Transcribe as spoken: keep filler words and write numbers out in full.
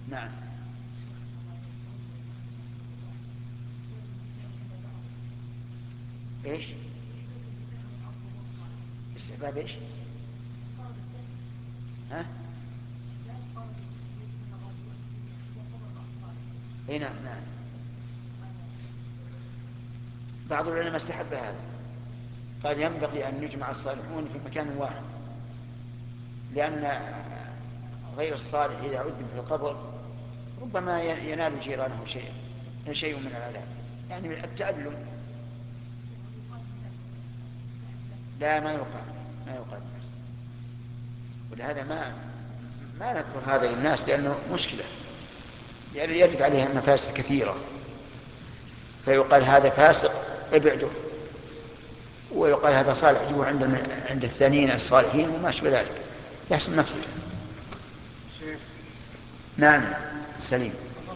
نعم. ايش؟ استحباب ايش؟ ها؟ اي نعم نعم. بعض العلماء استحب هذا، قال ينبغي أن يجمع الصالحون في مكان واحد، لأن غير الصالح إذا عذب في القبر ربما ينال جيرانه شيء شيء من العذاب، يعني التألم. لا، ما يقال، ما يقال الناس. ولهذا ما ما نذكر هذا للناس لأنه مشكلة، يعني يرد عليها مفاسد كثيرة، فيقال هذا فاسق ابعده، ويقال هذا صالح جوه عند عند الثانيين الصالحين وما أشبه ذلك، يحصل مفسدة. نعم. سليم.